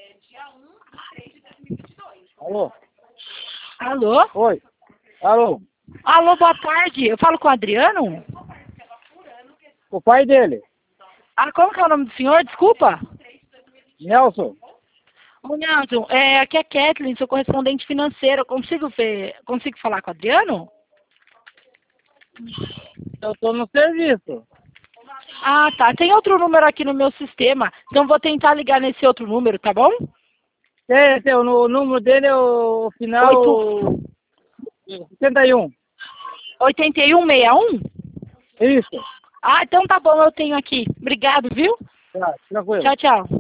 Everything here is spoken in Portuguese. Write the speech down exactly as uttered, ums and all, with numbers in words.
Alô? Alô? Oi. Alô? Alô, boa tarde. Eu falo com o Adriano? O pai dele. Ah, como que é o nome do senhor? Desculpa. Nelson. Ô, Nelson, é, aqui é Kathleen, sou correspondente financeira. Eu consigo ver, consigo falar com o Adriano? Eu tô no serviço. Ah, tá. Tem outro número aqui no meu sistema. Então vou tentar ligar nesse outro número, tá bom? Tem, tem, o número dele é o final Oito... setenta e um. oitenta e um sessenta e um? Isso. Ah, então tá bom, eu tenho aqui. Obrigado, viu? Tá, tranquilo. Tchau, tchau.